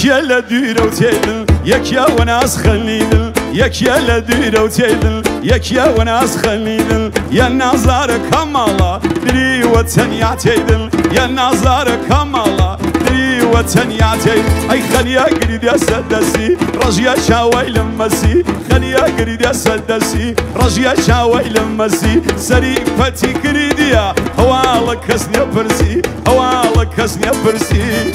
يكيا لدير وتيدل يكيا وناس خليدل يكيا لدير وتيدل يكيا وناس خليدل يا نظر كمالا دري وطن يعتيدل يا نظر كمالا دري وطن يعتيدل اي خليا قريد يا سدسي رجيا شاوي لمسي خليا قريد يا سدسي رجيا شاوي لمسي سري فتي قريديا هوالك كسني برسي هوالك كسني برسي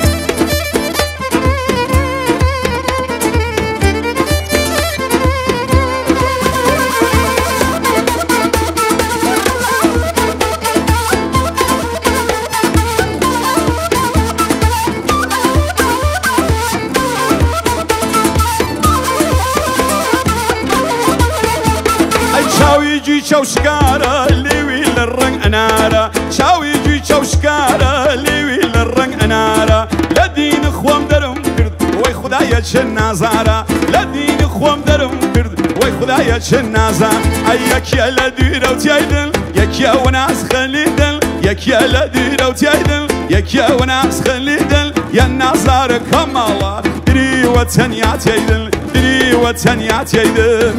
شاويجي شوشكارا ليوي للرنگ انارا شاويجي شوشكارا ليوي للرنگ انارا لدين خوام درم کرد وای خدایا چه نازارا لدين خوام درم کرد وای خدایا چه نازار یکیا لدیرو تیدل یکیا وناس خلیدل یکیا لدیرو تیدل یکیا وناس خلیدل یا نازار کمالا دری وطن یعتیدل دری وطن یعتیدل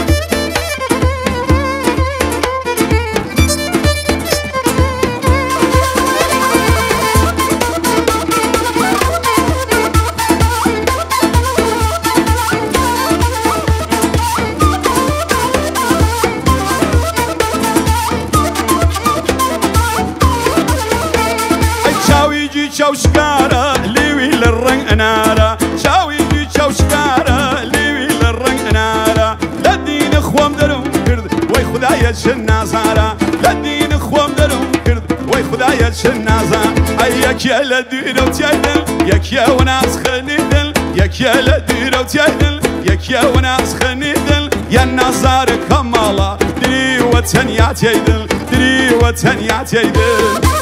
شوشكارا ليوي للرنگ انارا شاويجي شوشكارا ليوي للرنگ انارا لدين خوام درم کرد وای خدایا چه نازارا لدين خوام درم کرد وای خدایا چه نازار یکیا لدیرو تیدل یکیا وناس خنیدل یکیا لدیرو تیدل یکیا وناس خنیدل یا نازار کمالا دری وطن یعتیدل دری وطن یعتیدل